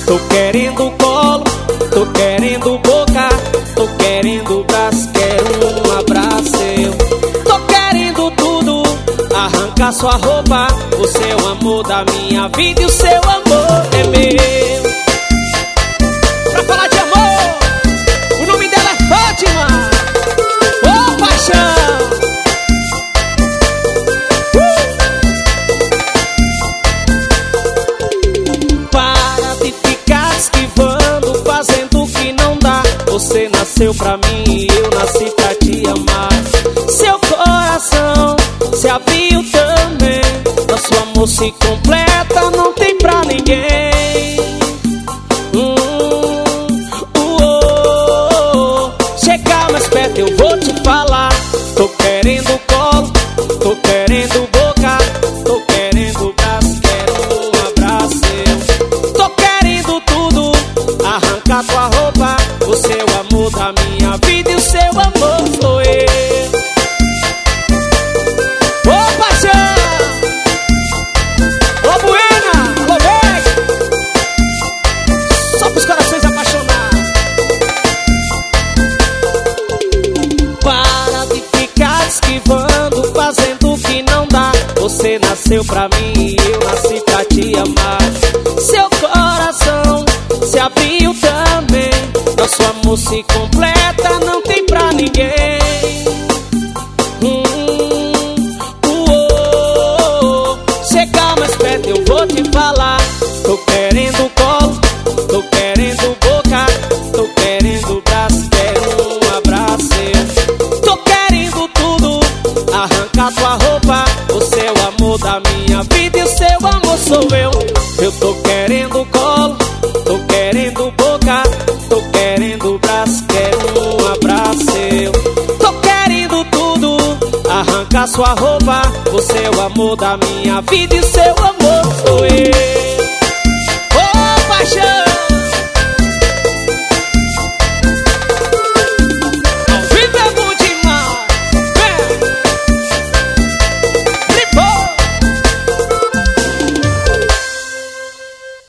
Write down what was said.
Tô querendo colo, tô querendo boca, tô querendo braço, quero um abraço seu. Tô querendo tudo, arrancar sua roupa. Você é o amor da minha vida e o seu amor é meu. Pra falar de amor, o nome dela é Fátima. Ô paixão! Para de ficar esquivando, fazendo o que não dá. Você nasceu pra mim e eu nasci pra te amar. Seu coração se abriu também, nosso amor se completa, não tem pra ninguém. Chega mais perto, eu vou te falar. Tô querendo colo, tô querendo boca, tô querendo braço, quero um abraço seu. Tô querendo tudo, arrancar tua roupa. Você é o amor da minha vida e o seu amor sou eu. Ô paixão! Ô buena! Alô, beijo! Só pros corações apaixonados. Para de ficar esquivando, fazendo o que não dá. Você nasceu pra mim e eu nasci pra te amar. Seu coração se abriu também, nosso amor se completa, não tem pra ninguém. Chega mais perto, eu vou te falar. Tô querendo colo, tô querendo boca, tô querendo braço, quero um abraço seu. Tô querendo tudo, arrancar tua roupa. Você é o amor da minha vida e o seu amor sou eu. Eu tô querendo colo, tô querendo boca, tô querendo braço, quero um abraço seu. Tô querendo tudo, arrancar sua roupa. Você é o amor da minha vida e o seu amor sou eu.